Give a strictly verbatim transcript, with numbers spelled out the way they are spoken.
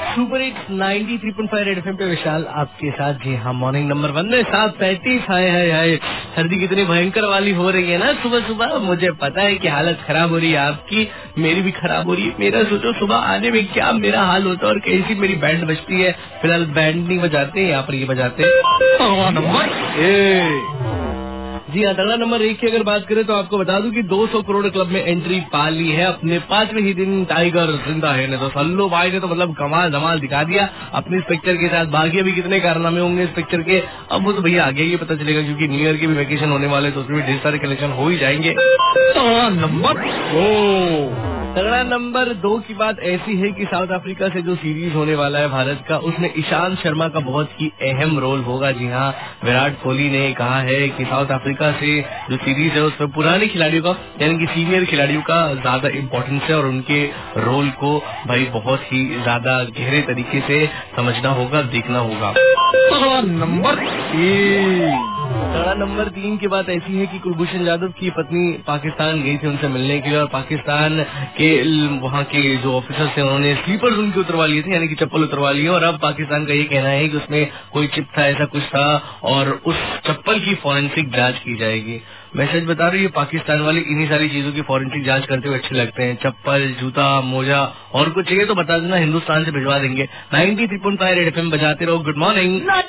Super hits ninety three point five red FM पे विशाल आपके साथ। जी हाँ, मॉर्निंग नंबर वन में सात पैंतीस। हाय हाय हाय, सर्दी कितनी भयंकर वाली हो रही है ना सुबह सुबह। मुझे पता है कि हालत खराब हो रही है आपकी, मेरी भी खराब हो रही है। मेरा सोचो सुबह आने में क्या मेरा हाल होता है और कैसी मेरी बैंड बजती है। फिलहाल बैंड नहीं बजाते, यहाँ पर ये बजाते नंबर जी हाँ, तगड़ा नंबर एक की अगर बात करें तो आपको बता दूं कि दो सौ करोड़ क्लब में एंट्री पा ली है। अपने पांचवें ही दिन टाइगर जिंदा है ने तो सल्लू भाई ने तो मतलब कमाल धमाल दिखा दिया अपने इस पिक्चर के साथ। बाकी अभी कितने कारनामे होंगे इस पिक्चर के, अब वो तो भैया आगे ही पता चलेगा, क्योंकि न्यू ईयर के भी वेकेशन होने वाले तो उसमें भी ढेर सारे कलेक्शन हो ही जाएंगे। नंबर दो तगड़ा नंबर दो की बात ऐसी है कि साउथ अफ्रीका से जो सीरीज होने वाला है भारत का, उसमें ईशांत शर्मा का बहुत ही अहम रोल होगा। जी हाँ, विराट कोहली ने कहा है कि साउथ अफ्रीका से जो सीरीज है उसमें पुराने खिलाड़ियों का यानी कि सीनियर खिलाड़ियों का ज्यादा इम्पोर्टेंस है और उनके रोल को भाई बहुत ही ज्यादा गहरे तरीके से समझना होगा, देखना होगा। नंबर तगड़ा नंबर तीन की बात ऐसी है कि कुलभूषण जाधव की पत्नी पाकिस्तान गई थी उनसे मिलने के लिए, और पाकिस्तान के वहाँ के जो ऑफिसर्स थे उन्होंने स्लीपर्स उनके उतरवा लिए थे, यानी कि चप्पल उतरवा लिए। और अब पाकिस्तान का ये कहना है कि उसमें कोई चिप था, ऐसा कुछ था, और उस चप्पल की फॉरेंसिक जांच की जाएगी। मैं सच बता रही हूँ, पाकिस्तान वाले इन्हीं सारी चीजों की फॉरेंसिक जांच करते हुए अच्छे लगते हैं। चप्पल, जूता, मोजा और कुछ चाहिए तो बता देना, हिंदुस्तान से भिजवा देंगे। Ninety three point five red FM बजाते रहो। Good morning.